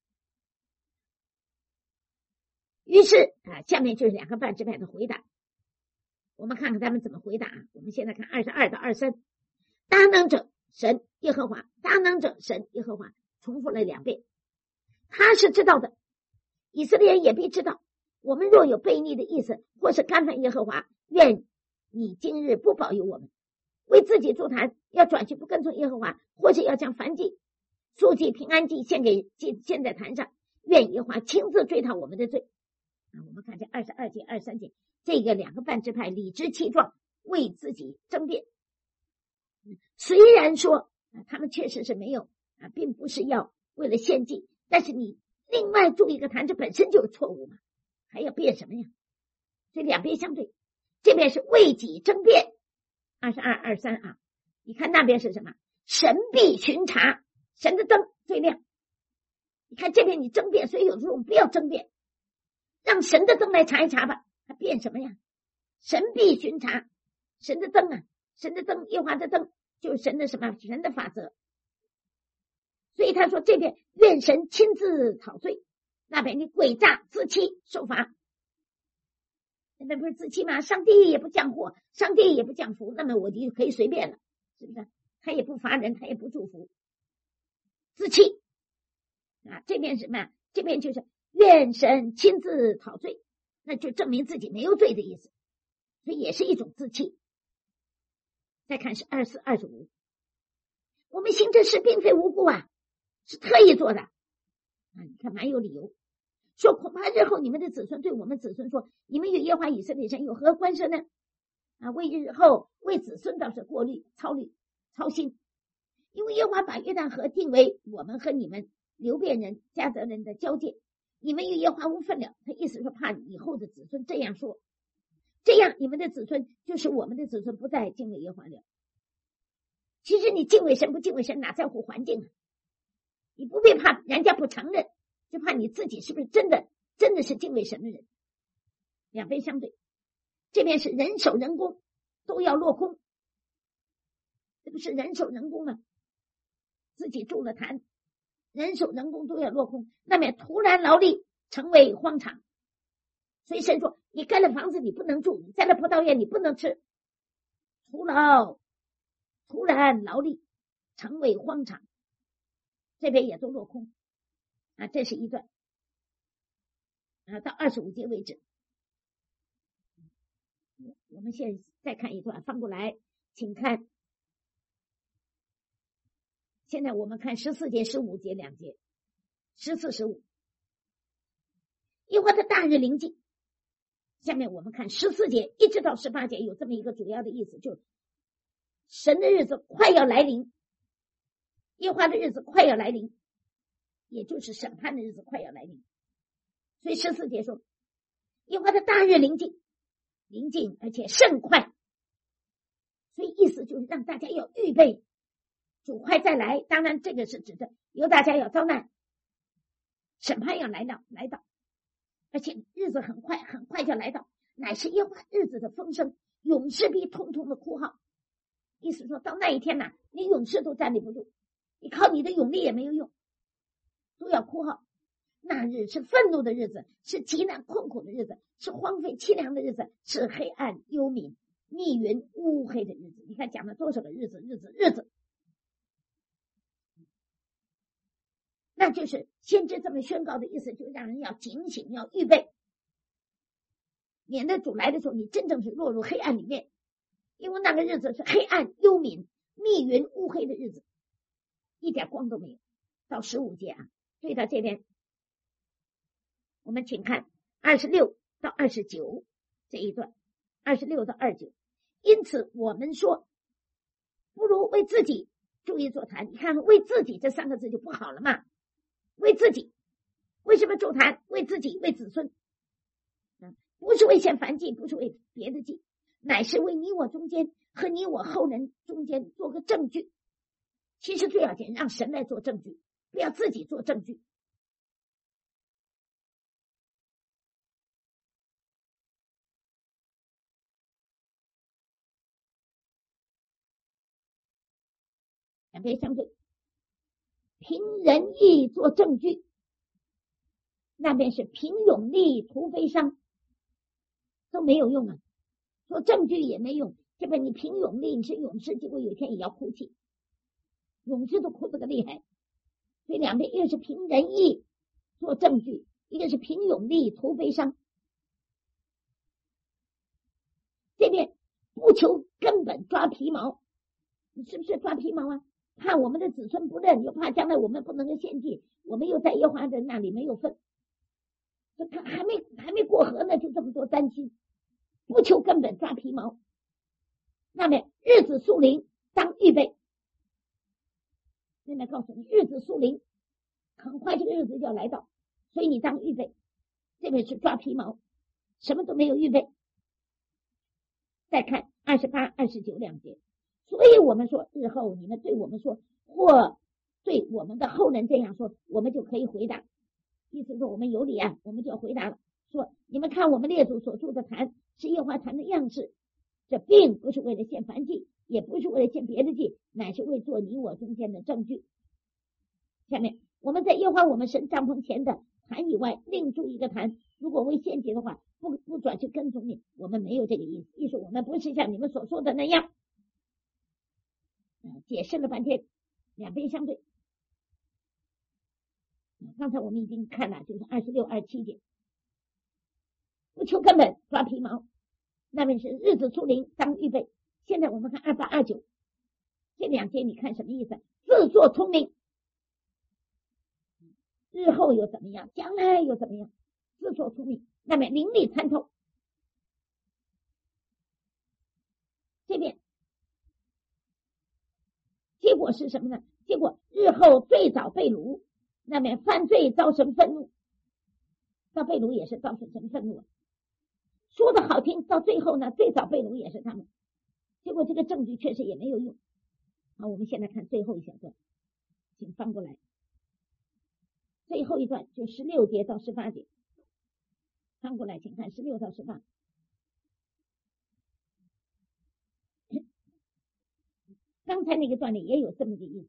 Speaker 1: 于是下面就是2个半支派的回答，我们看看他们怎么回答。我们现在看22到23，大能者神耶和华，大能者神耶和华，重复了2遍。他是知道的，以色列人也必知道。我们若有悖逆的意思，或是干犯耶和华，愿你今日不保佑我们，为自己筑坛，要转去不跟从耶和华，或是要将燔祭、素祭、平安祭献在坛上，愿耶和华亲自追讨我们的罪。我们看这22节、23节，这个2个半支派理直气壮，为自己争辩。虽然说他们确实是没有并不是要为了献祭，但是你另外筑一个坛，这本身就是错误嘛，还要辩什么呀？所以两边相对，这边是为己争辩，22、23啊。你看那边是什么？神必巡查，神的灯最亮。你看这边你争辩，所以有时候我们不要争辩，让神的灯来查一查吧，他辩什么呀？神必巡查，神的灯啊，神的灯，耶和华的灯就是神的什么？神的法则。所以他说这边愿神亲自讨罪，那边你诡诈自欺受罚。那边不是自欺吗？上帝也不降祸，上帝也不降福，那么我就可以随便了，是不是？他也不罚人，他也不祝福，自欺这边什么？这边就是愿神亲自讨罪，那就证明自己没有罪的意思，所以也是一种自欺。再看是24、25，我们行这事并非无辜是特意做的你看蛮有理由。说恐怕日后你们的子孙对我们子孙说，你们与耶和华以色列神有何关涉呢？为日后为子孙倒是过虑操心，因为耶和华把约旦河定为我们和你们流便人、迦得人的交界，你们与耶和华无分了。他意思说怕以后的子孙这样说，这样你们的子孙就是我们的子孙不再敬畏耶和华了。其实你敬畏神不敬畏神哪在乎环境你不必怕人家不承认，就怕你自己是不是真的是敬畏神的人。两边相对，这边是人手人工都要落空，这不是人手人工吗？自己筑了坛，人手人工都要落空，那么突然劳力成为荒场。所以神说你盖了房子你不能住，你栽了葡萄园你不能吃，徒然劳力成为荒场，这边也都落空这是一段到25节为止。我们现在再看一段，翻过来请看，现在我们看14节、15节2节，14、15。耶和华的大日临近，下面我们看14节一直到18节，有这么一个主要的意思，就是神的日子快要来临，耶和华的日子快要来临，也就是审判的日子快要来临。所以14节说耶和华的大日临近而且甚快，所以意思就是让大家要预备主快再来。当然这个是指的由大家要遭难，审判要来到。 而且日子很快就来到，乃是耶和华日子的风声，勇士必通通的哭号。意思说到那一天呢，你勇士都站立不住，你靠你的勇力也没有用，都要哭号。那日是愤怒的日子，是极难困苦的日子，是荒废凄凉的日子，是黑暗幽冥密云乌黑的日子。你看讲了多少个日子，那就是先知这么宣告的意思，就让人要警醒，要预备，免得主来的时候你真正是落入黑暗里面。因为那个日子是黑暗幽冥密云乌黑的日子，一点光都没有。到15节啊，对到这边我们请看26到29这一段，26到29。因此我们说，不如为自己注意座谈。你看为自己这3个字就不好了嘛，为自己。为什么座谈？为自己，为子孙，不是为献燔祭，不是为别的祭，乃是为你我中间和你我后人中间做个证据。其实最要紧，让神来做证据，不要自己做证据。两边相对，凭仁义做证据，那边是凭勇力图悲伤，都没有用啊，做证据也没用。这边你凭勇力，你是勇士，结果有一天也要哭泣，勇士都哭这个厉害。所以两边一个是凭仁义做证据，一个是凭勇力图悲伤。这边不求根本抓皮毛，你是不是抓皮毛啊？怕我们的子孙不认，又怕将来我们不能够献祭，我们又在耶和华的那里没有份，他还没过河呢，就这么多担心，不求根本抓皮毛。那么日子速临，当预备。现在告诉你，日子速临，很快这个日子就要来到，所以你当预备。这边是抓皮毛，什么都没有预备。再看28、29两节。所以我们说，日后你们对我们说，或对我们的后人这样说，我们就可以回答。意思说我们有理啊，我们就要回答了。说你们看我们列祖所住的坛是耶和华坛的样式，这并不是为了献燔祭，也不是为了献别的祭，乃是为做你我中间的证据。下面我们在耶和华我们神帐篷前的坛以外另筑一个坛，如果为献祭的话，不转去跟从你，我们没有这个意思。意思我们不是像你们所说的那样。解释了半天，两边相对。刚才我们已经看了，就是26、27节，不求根本抓皮毛，那边是日子速临，当预备。现在我们看28、29这两节，你看什么意思？自作聪明，日后又怎么样？将来又怎么样？自作聪明，那边灵力参透。这边结果是什么呢？结果日后最早被掳，那边犯罪造成愤怒，到被掳也是造成愤怒。说的好听，到最后呢，最早被掳也是他们，结果这个证据确实也没有用。好，我们现在看最后一小段，请翻过来，最后一段就16节到18节，翻过来，请看16到18。刚才那个段里也有这么个意思，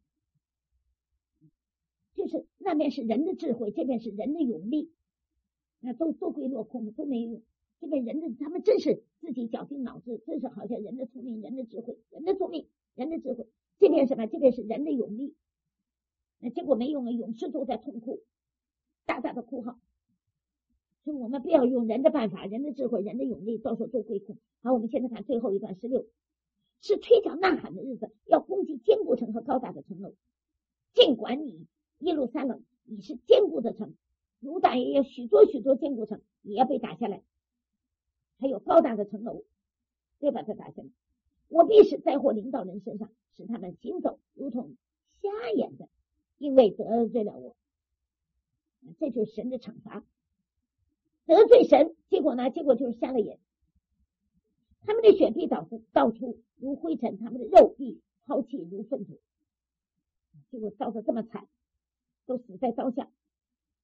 Speaker 1: 就是那边是人的智慧，这边是人的勇力，那都归落空，都没用。这边人的他们真是自己绞尽脑汁，真是好像人的聪明，人的智慧，人的聪明，人的智慧。这边什么？这边是人的勇力，那结果没用啊，勇士都在痛哭，大大的哭号。所以我们不要用人的办法，人的智慧，人的勇力，到时候都归空。好，我们现在看最后一段16。是吹角呐喊的日子，要攻击坚固城和高大的城楼。尽管你耶路撒冷你是坚固的城，犹大也有许多坚固城，也要被打下来，还有高大的城楼要把它打下来。我必使灾祸临到人身上，使他们行走如同瞎眼的，因为得罪了我。这就是神的惩罚，得罪神，结果就是瞎了眼。他们的血必倒出如灰尘，他们的肉必抛弃如粪土。结果造得这么惨，都死在刀下。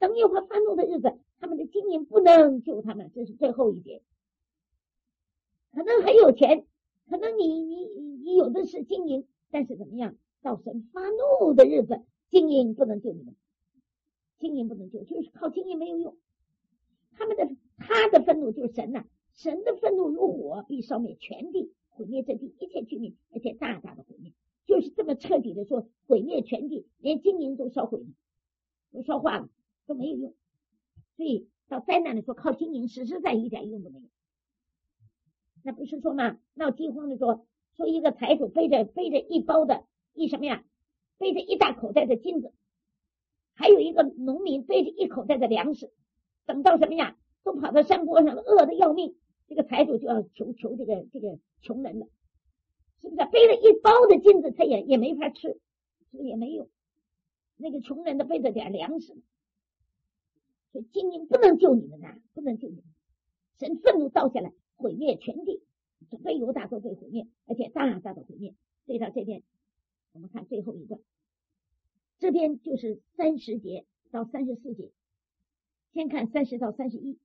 Speaker 1: 等耶和华发怒的日子，他们的金银不能救他们，这是最后一点。可能很有钱，可能你有的是金银，但是怎么样？到神发怒的日子，金银不能救你们，金银不能救，就是靠金银没有用。他的愤怒就是神呐，神的愤怒如火，必烧灭全地，毁灭这地一切居民，而且大大的毁灭，就是这么彻底的说毁灭全地，连金银都烧毁了，都烧化了，都没有用。所以到灾难的时候，靠金银实在一点用都没有。那不是说吗？闹饥荒的说一个财主背着一包的什么呀？背着一大口袋的金子，还有一个农民背着一口袋的粮食，等到什么呀？都跑到山坡上了，饿得要命，这个财主就要求这个穷人了，是不是？背了一包的金子，他也没法吃，是不是也没有？那个穷人的背着点粮食，所以金银不能救你们呐，不能救你们。神愤怒倒下来，毁灭全地，整个犹大都被毁灭，而且大大的毁灭。所以到这边，我们看最后一个，这边就是30节到34节，先看30到31。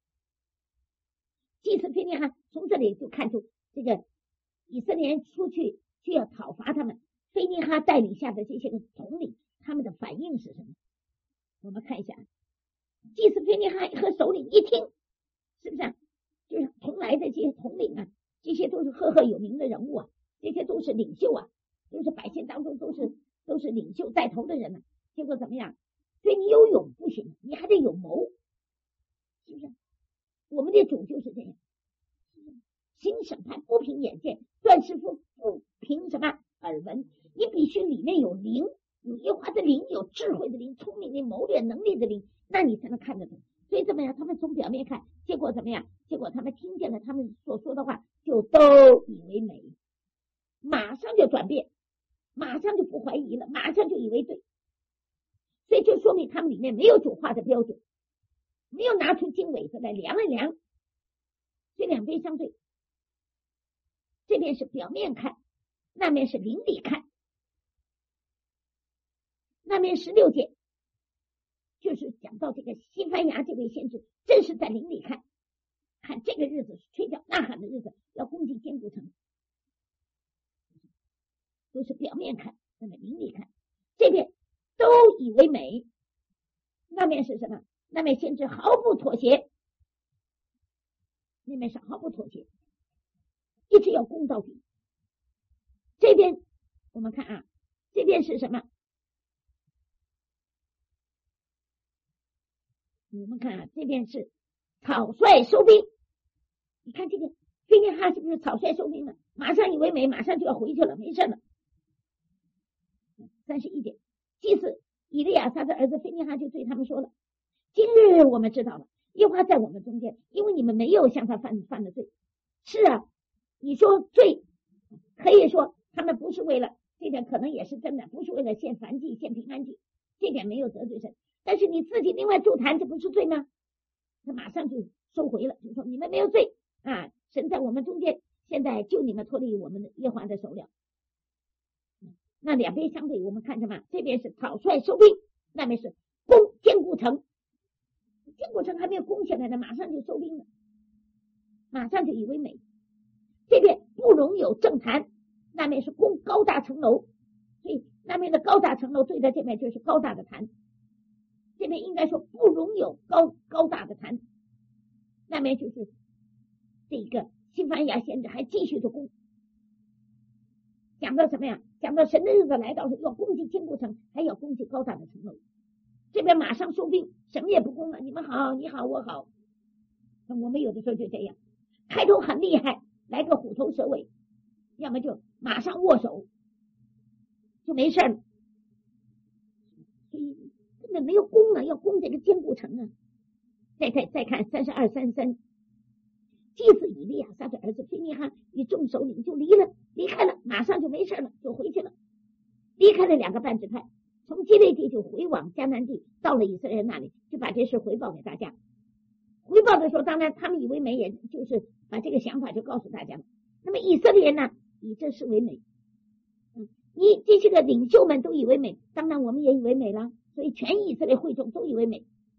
Speaker 1: 祭司非尼哈从这里就看出这个以色列人出去就要讨伐他们，非尼哈带领下的这些个统领，他们的反应是什么？我们看一下，祭司非尼哈和首领一听，是不是就是同来的这些统领啊，这些都是赫赫有名的人物啊，这些都是领袖啊，都是百姓当中都是领袖带头的人啊。结果怎么样？所以你有勇不行，你还得有谋，是不是？我们的主就是这样，行审判不凭眼见，断事不凭什么耳闻，你必须里面有灵，有耶和华的灵，有智慧的灵，聪明的谋略能力的灵，那你才能看得懂。所以怎么样？他们从表面看，结果怎么样？结果他们听见了他们所说的话，就都以为美，马上就转变，马上就不怀疑了，马上就以为对。所以就说明他们里面没有主化的标准，没有拿出经纬子来量一量，这两边相对，这边是表面看，那边是灵里看。那边16节就是讲到这个西番雅这位先知，正是在灵里看，看这个日子是吹角呐喊的日子，要攻击坚固城，都是表面看，那么灵里看，这边都以为美，那边是什么？那边先知毫不妥协，那边是毫不妥协，一直要攻到底。这边我们看啊，这边是什么？我们看啊，这边是草率收兵。你看这个非尼哈是不是草率收兵了？马上以为美，马上就要回去了，没事了。31节，祭司以利亚撒的儿子非尼哈就对他们说了：今日我们知道了，耶和华在我们中间，因为你们没有向他犯的罪。是啊，你说罪，可以说他们不是为了，这点可能也是真的，不是为了献燔祭、献平安祭，这点没有得罪神。但是你自己另外助坛，这不是罪吗？他马上就收回了，就说你们没有罪啊，神在我们中间，现在救你们脱离我们的耶和华的手了。那两边相对，我们看什么？这边是草率收兵，那边是攻坚固城，坚固城还没有攻下来呢，马上就收兵了，马上就以为美。这边不容有正坛，那边是攻高大城楼，所以那边的高大城楼对在这边就是高大的坛，这边应该说不容有高大的坛，那边就是这个西番雅先知还继续的攻。讲到什么呀？讲到神的日子来到，要攻击坚固城，还要攻击高大的城楼。这边马上收兵，什么也不攻了，你们好，你好，我好。那我们有的时候就这样，开头很厉害，来个虎头蛇尾，要么就马上握手，就没事了。所以根本没有攻了，要攻这个坚固城啊。再看32、33，祭司以利亚撒的儿子非尼哈与众首领就离开了，马上就没事了，就回去了。离开了2个半支派，从基列地就回往迦南地，到了以色列人那里，就把这事回报给大家。回报的时候，当然他们以为美，也就是把这个想法就告诉大家了。那么以色列人呢，以这事为美。你这些个领袖们都以为美，当然我们也以为美了，所以全以色列会众都以为美。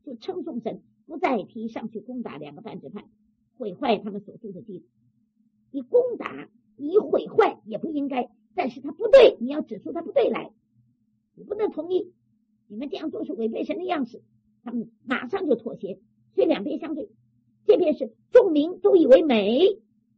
Speaker 1: 就称颂神，不再提上去攻打两个半支派，毁坏他们所住的地方。你攻打，你毁坏也不应该，但是他不对，你要指出他不对来，你不能同意，你们这样做是违背神的样式，他们马上就妥协。所以两边相对，这边是众民都以为美，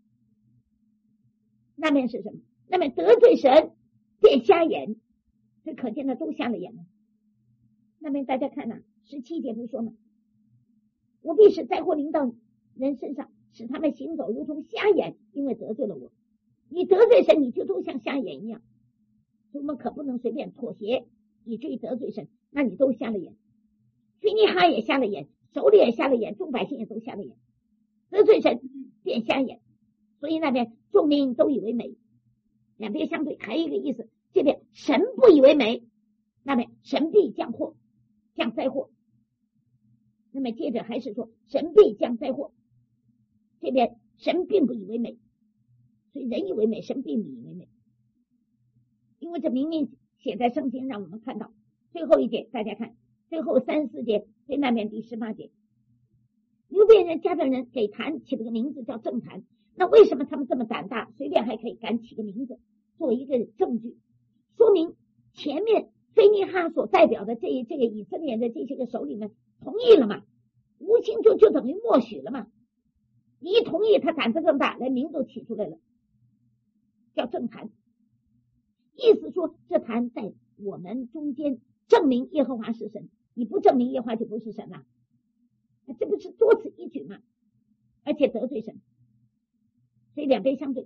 Speaker 1: 那边是什么？那边得罪神变瞎眼，这可见的都瞎了眼了。那边大家看呐，17节不说吗？我必使灾祸临到人身上，使他们行走如同瞎眼，因为得罪了我。你得罪神，你就都像瞎眼一样。所以我们可不能随便妥协，以至于得罪神，那你都瞎了眼。菲尼哈也瞎了眼，首领也瞎了眼，众百姓也都瞎了眼，得罪神变瞎眼。所以那边众民都以为美，两边相对。还有一个意思，这边神不以为美，那边神必降祸，降灾祸。那么接着还是说神必降灾祸，这边神并不以为美，所以人以为美，神并不以为美。因为这明明写在圣经，让我们看到最后一节，大家看最后3、4节，对那边第18节，流便人迦得人给坛起了个名字叫正坛。那为什么他们这么胆大，随便还可以敢起个名字，作为一个证据，说明前面菲尼哈所代表的这个以色列的这些个首领们同意了嘛，无形中就等于默许了嘛。你一同意，他胆子更大，连名都起出来了，叫正坛。意思说这坛在我们中间证明耶和华是神，你不证明耶和华就不是神了，这不是多此一举吗？而且得罪神，所以两边相对。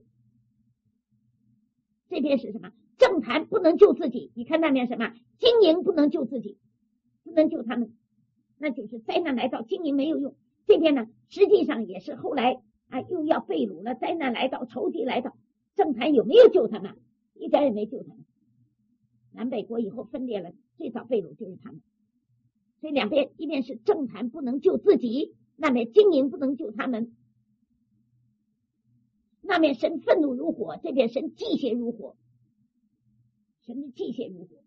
Speaker 1: 这边是什么？正坛不能救自己，你看那边什么？经营不能救自己，不能救他们，那就是灾难来到，经营没有用。这边呢，实际上也是后来又要被掳了，灾难来到，仇敌来到，正坛有没有救他们？一点也没救他们。南北国以后分裂了，最早被掳就是他们。所以两边，一边是正坛不能救自己，那边经营不能救他们。那边神愤怒如火，这边神忌邪如火，神的忌邪如火。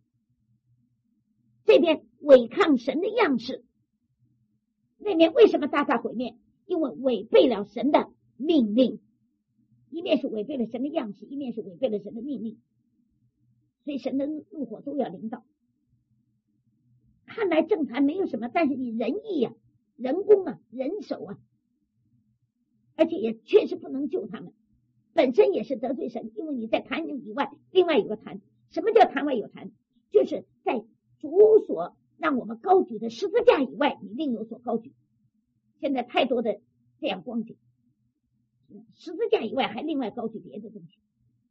Speaker 1: 这边违抗神的样式，那边为什么大大毁灭？因为违背了神的命令，一面是违背了神的样式，一面是违背了神的命令，所以神的怒火都要临到。看来正坛没有什么，但是你人意啊、人工啊、人手啊，而且也确实不能救他们，本身也是得罪神。因为你在坛以外，另外有个坛。什么叫坛外有坛？就是在主所让我们高举的十字架以外，你另有所高举。现在太多的这样光景，十字架以外还另外高举别的东西，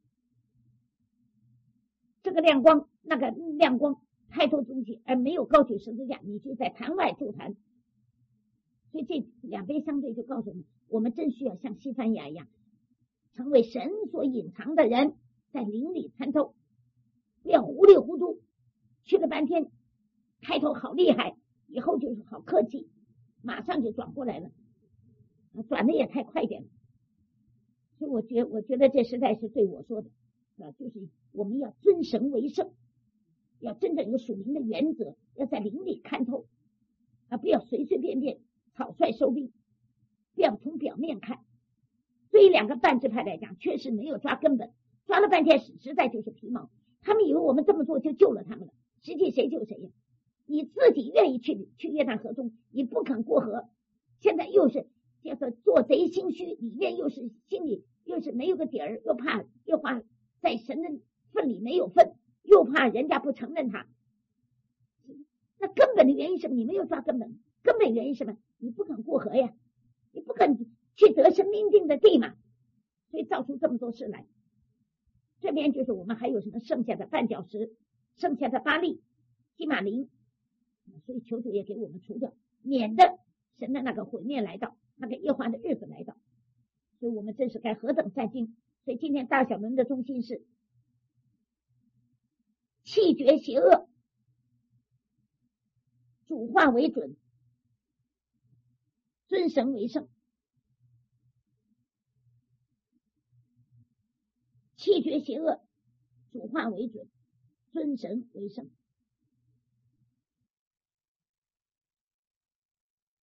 Speaker 1: 这个亮光那个亮光，太多东西，而没有高举十字架，你就在坛外筑坛。所以这两边相对就告诉我们真需要像西番雅一样，成为神所隐藏的人，在灵里参透，不要糊里糊涂去了半天，开头好厉害，以后就是好客气，马上就转过来了，转的也太快点了。所以我觉得这实在是对我说的，就是我们要尊神为圣，要真正有属灵的原则，要在灵里看透，不要随随便便草率收兵，不要从表面看。对于两个半支派来讲，确实没有抓根本，抓了半天实在就是皮毛。他们以为我们这么做就救了他们了，实际谁救谁呀？你自己愿意去约旦河中，你不肯过河，现在又是叫做做贼心虚，里面又是心里又是没有个底儿，又怕在神的份里没有份，又怕人家不承认他。那根本的原因是什么？你没有抓根本，根本原因是什么？你不肯过河呀，你不肯去得生命定的地嘛，所以造出这么多事来。这边就是我们还有什么剩下的绊脚石，剩下的巴力、基马林，所以求主也给我们除掉，免得神的那个毁灭来到，那个耶和华的日子来到。所以我们真是该何等战兢。所以今天大小轮的中心是弃绝邪恶，主话为准，尊神为圣。弃绝邪恶，主话为准，尊神为圣。